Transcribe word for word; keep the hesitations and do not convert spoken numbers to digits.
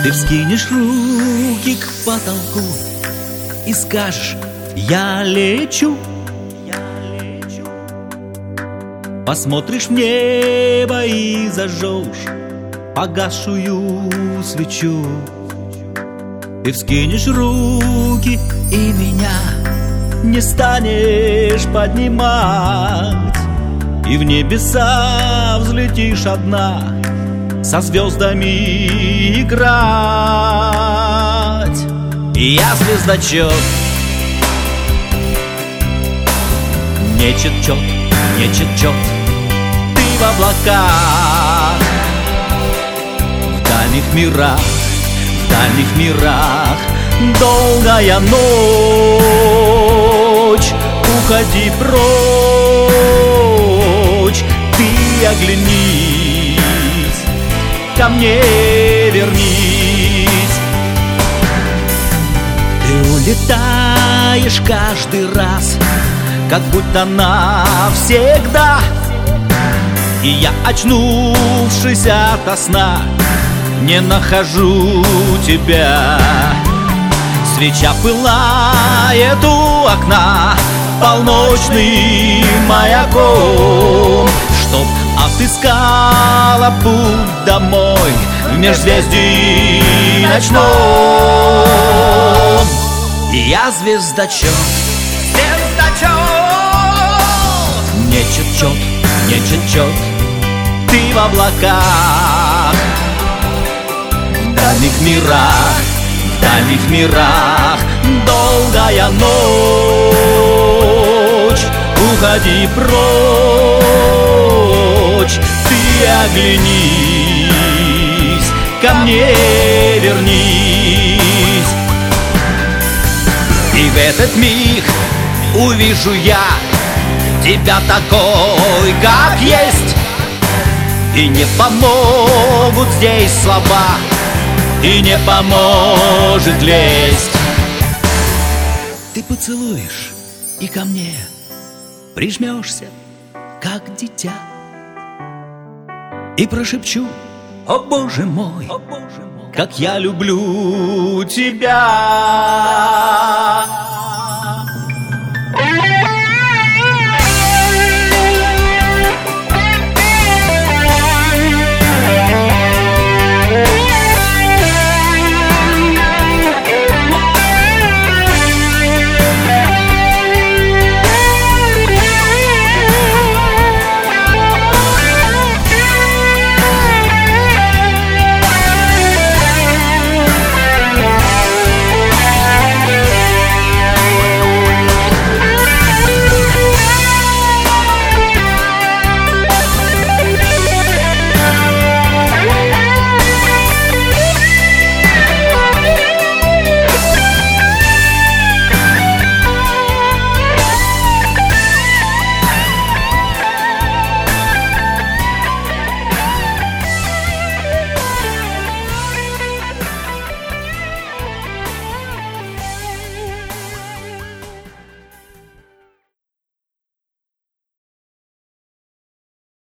Ты вскинешь руки к потолку и скажешь: я лечу. Посмотришь в небо и зажжешь погасшую свечу. Ты вскинешь руки и меня не станешь поднимать, и в небеса взлетишь одна со звездами играть. И я звездочет, не чет-чет, не чет-чет. Ты в облаках, в дальних мирах, в дальних мирах. Долгая ночь, уходи прочь. Ты оглянись, ко мне вернись. Ты улетаешь каждый раз, как будто навсегда. И я, очнувшись ото сна, не нахожу тебя. Свеча пылает у окна полночным маяком, чтоб отыскала путь домой в межзвездии ночном. И я звездочет, не чет-чет, не чет-чет. Ты в облаках, в дальних мирах, в дальних мирах. Долгая ночь, уходи прочь. Ты оглянись, ко мне вернись. И в этот миг увижу я тебя такой, как есть. И не помогут здесь слова, и не поможет лезть. Ты поцелуешь и ко мне прижмешься, как дитя, и прошепчу: о Боже мой, о Боже мой, как я люблю тебя.